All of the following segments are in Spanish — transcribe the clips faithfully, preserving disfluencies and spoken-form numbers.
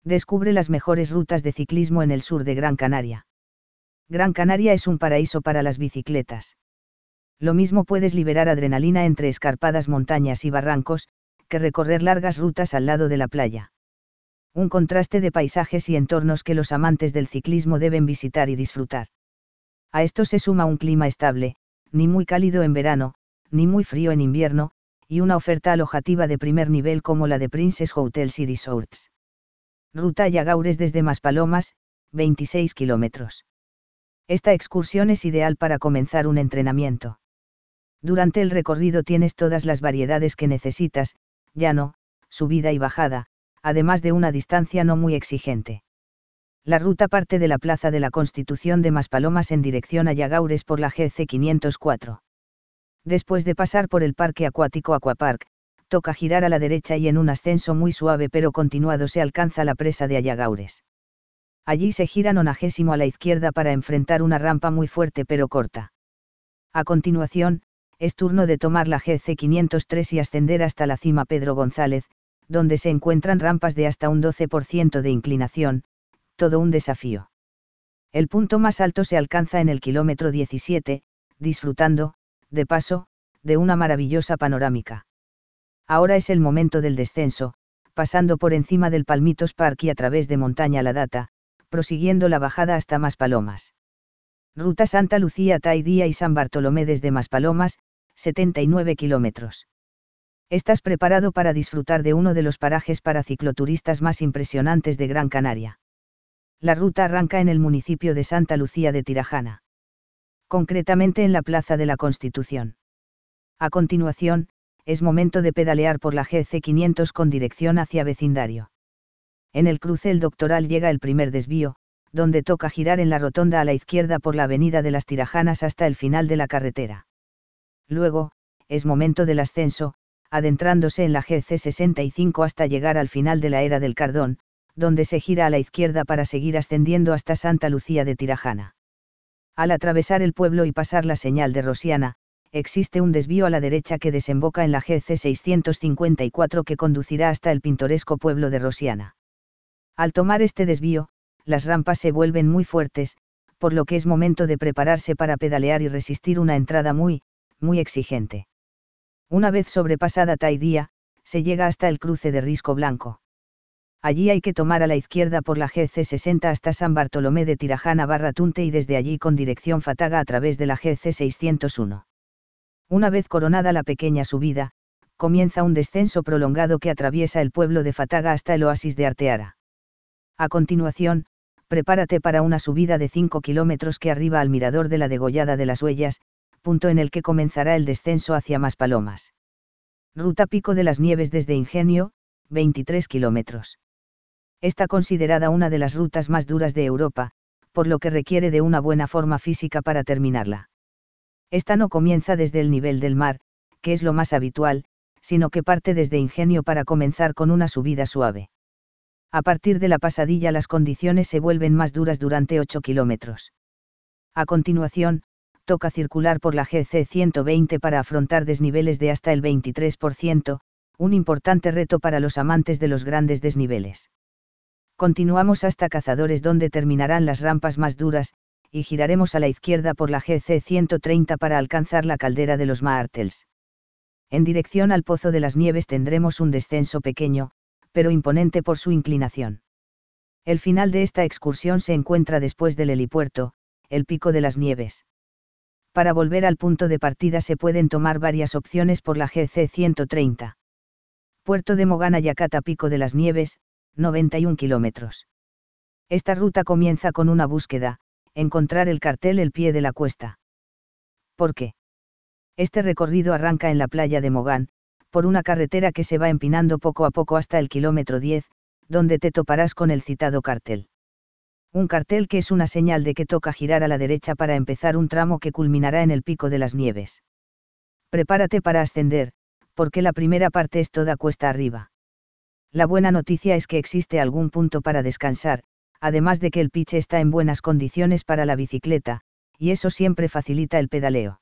Descubre las mejores rutas de ciclismo en el sur de Gran Canaria. Gran Canaria es un paraíso para las bicicletas. Lo mismo puedes liberar adrenalina entre escarpadas montañas y barrancos, que recorrer largas rutas al lado de la playa. Un contraste de paisajes y entornos que los amantes del ciclismo deben visitar y disfrutar. A esto se suma un clima estable, ni muy cálido en verano, ni muy frío en invierno, y una oferta alojativa de primer nivel como la de Princess Hotels y Resorts. Ruta Ayagaures desde Maspalomas, veintiséis kilómetros. Esta excursión es ideal para comenzar un entrenamiento. Durante el recorrido tienes todas las variedades que necesitas, llano, subida y bajada, además de una distancia no muy exigente. La ruta parte de la Plaza de la Constitución de Maspalomas en dirección a Ayagaures por la G C quinientos cuatro. Después de pasar por el parque acuático Aquapark, toca girar a la derecha y en un ascenso muy suave pero continuado se alcanza la presa de Ayagaures. Allí se gira nonagésimo a la izquierda para enfrentar una rampa muy fuerte pero corta. A continuación, es turno de tomar la G C quinientos tres y ascender hasta la cima Pedro González, donde se encuentran rampas de hasta un doce por ciento de inclinación, todo un desafío. El punto más alto se alcanza en el kilómetro diecisiete, disfrutando, de paso, de una maravillosa panorámica. Ahora es el momento del descenso, pasando por encima del Palmitos Park y a través de Montaña La Data, prosiguiendo la bajada hasta Maspalomas. Ruta Santa Lucía Taidía y San Bartolomé desde Maspalomas, setenta y nueve kilómetros. Estás preparado para disfrutar de uno de los parajes para cicloturistas más impresionantes de Gran Canaria. La ruta arranca en el municipio de Santa Lucía de Tirajana. Concretamente en la Plaza de la Constitución. A continuación, es momento de pedalear por la G C quinientos con dirección hacia vecindario. En el cruce El Doctoral llega el primer desvío, donde toca girar en la rotonda a la izquierda por la avenida de las Tirajanas hasta el final de la carretera. Luego, es momento del ascenso, adentrándose en la G C sesenta y cinco hasta llegar al final de la Era del Cardón, donde se gira a la izquierda para seguir ascendiendo hasta Santa Lucía de Tirajana. Al atravesar el pueblo y pasar la señal de Rosiana, existe un desvío a la derecha que desemboca en la G C seiscientos cincuenta y cuatro que conducirá hasta el pintoresco pueblo de Rosiana. Al tomar este desvío, las rampas se vuelven muy fuertes, por lo que es momento de prepararse para pedalear y resistir una entrada muy, muy exigente. Una vez sobrepasada Taidía, se llega hasta el cruce de Risco Blanco. Allí hay que tomar a la izquierda por la G C sesenta hasta San Bartolomé de Tirajana barra Tunte y desde allí con dirección Fataga a través de la G C seiscientos uno. Una vez coronada la pequeña subida, comienza un descenso prolongado que atraviesa el pueblo de Fataga hasta el oasis de Arteara. A continuación, prepárate para una subida de cinco kilómetros que arriba al mirador de la Degollada de las Huellas, punto en el que comenzará el descenso hacia Maspalomas. Ruta Pico de las Nieves desde Ingenio, veintitrés kilómetros. Está considerada una de las rutas más duras de Europa, por lo que requiere de una buena forma física para terminarla. Esta no comienza desde el nivel del mar, que es lo más habitual, sino que parte desde Ingenio para comenzar con una subida suave. A partir de la pasadilla las condiciones se vuelven más duras durante ocho kilómetros. A continuación, toca circular por la G C ciento veinte para afrontar desniveles de hasta el veintitrés por ciento, un importante reto para los amantes de los grandes desniveles. Continuamos hasta Cazadores donde terminarán las rampas más duras, y giraremos a la izquierda por la G C ciento treinta para alcanzar la caldera de los Mártels. En dirección al Pozo de las Nieves tendremos un descenso pequeño, pero imponente por su inclinación. El final de esta excursión se encuentra después del helipuerto, el Pico de las Nieves. Para volver al punto de partida se pueden tomar varias opciones por la G C ciento treinta. Puerto de Mogana Yacata Pico de las Nieves, noventa y un kilómetros. Esta ruta comienza con una búsqueda, encontrar el cartel El Pie de la Cuesta. ¿Por qué? Este recorrido arranca en la playa de Mogán, por una carretera que se va empinando poco a poco hasta el kilómetro diez, donde te toparás con el citado cartel. Un cartel que es una señal de que toca girar a la derecha para empezar un tramo que culminará en el Pico de las Nieves. Prepárate para ascender, porque la primera parte es toda cuesta arriba. La buena noticia es que existe algún punto para descansar, además de que el piche está en buenas condiciones para la bicicleta, y eso siempre facilita el pedaleo.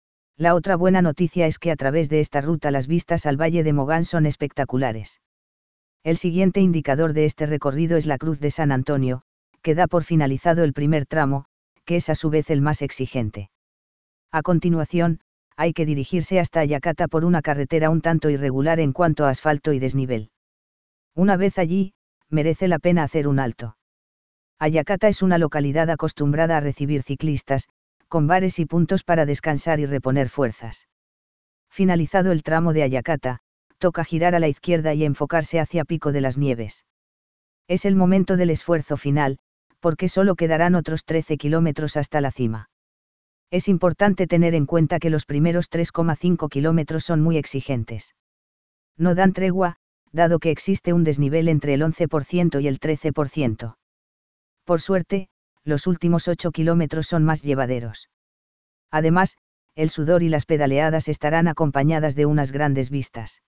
La otra buena noticia es que a través de esta ruta las vistas al Valle de Mogán son espectaculares. El siguiente indicador de este recorrido es la Cruz de San Antonio, que da por finalizado el primer tramo, que es a su vez el más exigente. A continuación, hay que dirigirse hasta Ayacata por una carretera un tanto irregular en cuanto a asfalto y desnivel. Una vez allí, merece la pena hacer un alto. Ayacata es una localidad acostumbrada a recibir ciclistas, con bares y puntos para descansar y reponer fuerzas. Finalizado el tramo de Ayacata, toca girar a la izquierda y enfocarse hacia Pico de las Nieves. Es el momento del esfuerzo final, porque solo quedarán otros trece kilómetros hasta la cima. Es importante tener en cuenta que los primeros tres coma cinco kilómetros son muy exigentes. No dan tregua, dado que existe un desnivel entre el once por ciento y el trece por ciento. Por suerte, los últimos ocho kilómetros son más llevaderos. Además, el sudor y las pedaleadas estarán acompañadas de unas grandes vistas.